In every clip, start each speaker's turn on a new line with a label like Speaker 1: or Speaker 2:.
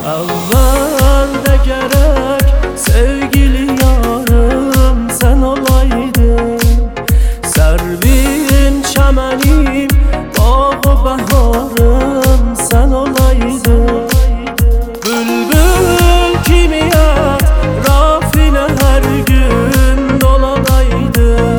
Speaker 1: Evvelde gerek sevgili yarım sen olaydın. Servin çemenim, bağı baharım sen olaydın. Bülbül kimi rafine her gün dolanaydı.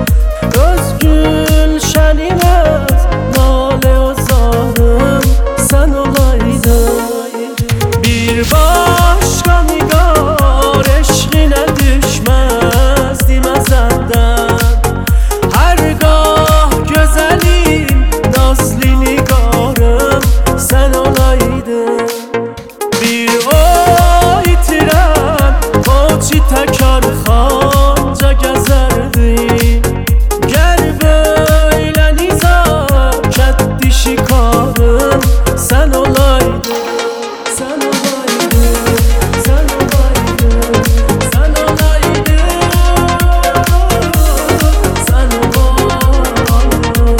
Speaker 1: Özgül şenime nale azarım sen olaydın. Bir başka nigar eşkine düşmezdi mezenden. Hergah güzelim nazlı nigarım sen olaydın. Bir o itiren koçi tekar xanca gezerdi. Ger böyle nizaket dişi karım sen olaydın. Sen olaydın, sen olaydın, sen olaydın, sen olaydın.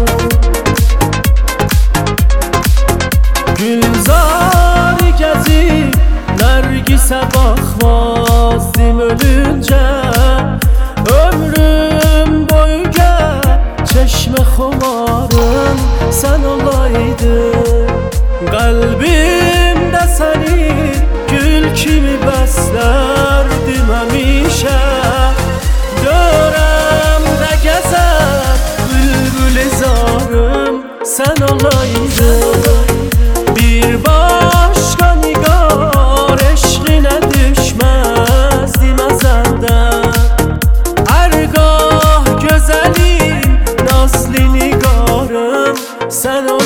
Speaker 1: Gülzarı gezip Nergis'e bakmazdım ölünce. Ömrüm boyunca çeşme xumarım sen olaydın. Kalbimde seni gül kimi beslerdim hemişe. Döremde gezer bülbül zarım sen olaydın. Bir başka nigar eşkine düşmezdi mezenden. Hergah güzelim nazlı nigarım sen olaydın.